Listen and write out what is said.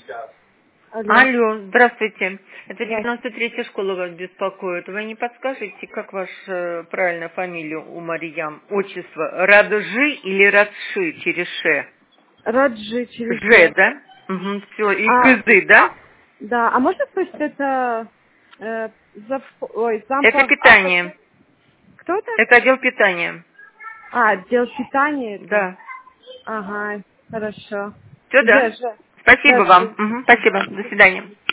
Алло. Алло, здравствуйте. Это Здравствуйте. 93-я школа вас беспокоит. Вы не подскажете, как ваша правильная фамилия у Марьям? Отчество Раджи или Радши через Ше? Раджи через Ж, Ж. да? Угу, все. И А, Кызы, да? да, а можно спросить, это Это зампа... питание. Кто это? Это отдел питания. А, отдел питания это. Да. Ага, хорошо. Все, да? Ж. Спасибо вам. Раджи. Угу, спасибо. До свидания.